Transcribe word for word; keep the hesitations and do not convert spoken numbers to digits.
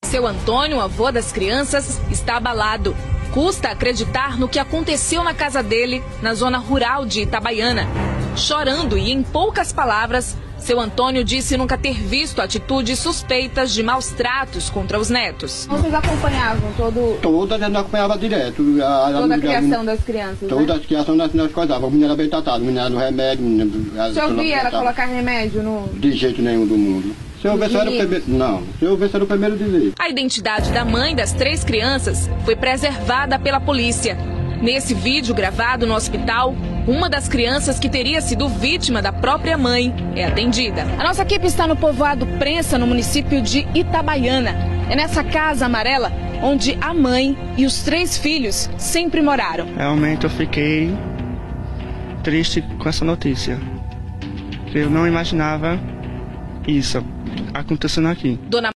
Seu Antônio, avô das crianças, está abalado. Custa acreditar no que aconteceu na casa dele, na zona rural de Itabaiana. Chorando e em poucas palavras, seu Antônio disse nunca ter visto atitudes suspeitas de maus tratos contra os netos. Vocês acompanhavam todo... Toda a gente acompanhava direto. A, toda a criação a, das crianças, Toda né? a criação nós, nós cuidávamos. O menino era bem tratado, o menino era do remédio. O, menino, o senhor via ela colocar remédio no... De jeito nenhum do mundo. Se eu ver, era o primeiro... Não, se eu ver, era o primeiro dizer. A identidade da mãe das três crianças foi preservada pela polícia. Nesse vídeo gravado no hospital, uma das crianças que teria sido vítima da própria mãe é atendida. A nossa equipe está no povoado Prensa, no município de Itabaiana. É nessa casa amarela onde a mãe e os três filhos sempre moraram. Realmente eu fiquei triste com essa notícia. Eu não imaginava isso acontecendo aqui. Dona